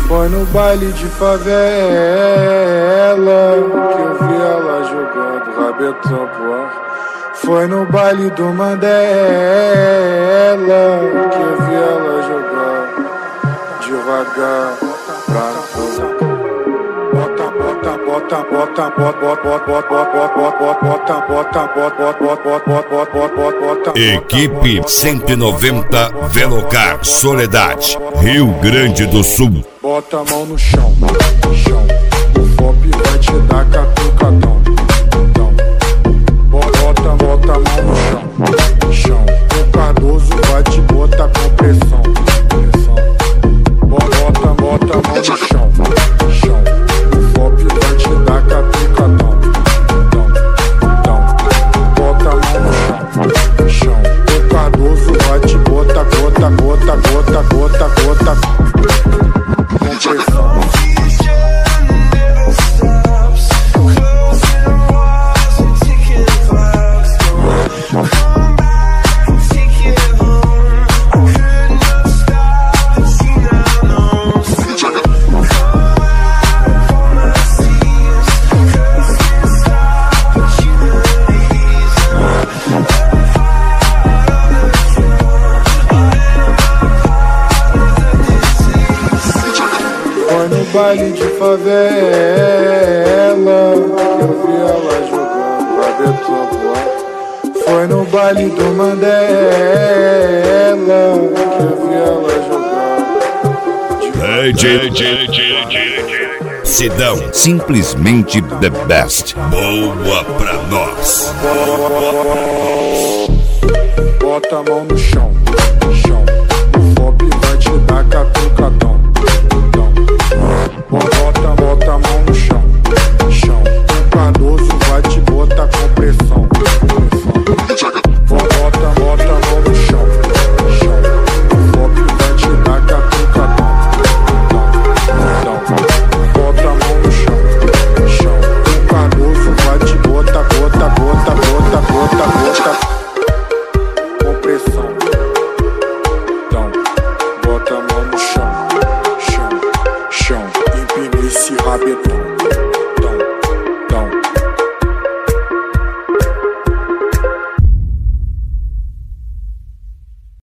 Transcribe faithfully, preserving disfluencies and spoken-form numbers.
Foi no baile de favela que eu vi ela jogando rabetão pro ar. Foi no baile do Mandela que eu vi ela jogar devagar pra tu. Bota, bota, bota, bota, bota, bota, bota, bota, bota, bota, bota, bota, bota, bota. Equipe cento e noventa Velocar Soledade, Rio Grande do Sul. Bota a mão no chão, chão. O pop vai te dar catucadão. Bota, bota a mão no chão, chão. O Cardoso vai te botar com pressão, pressão. Bota, bota a mão no chão, chão. O pop vai te dar catucadão. Então, então. Bota a mão no chão, chão. O Cardoso vai te botar, gota, gota, gota, gota, gota. Com pressão. Foi no baile de favela que eu vi ela jogando rabetão pro ar. Foi no baile do Mandela que eu vi ela jogar. D J, D J, D J Sidão, simplesmente the best. Boa pra nós. Bota a mão no chão, chão. O pop vai te dar catucadão.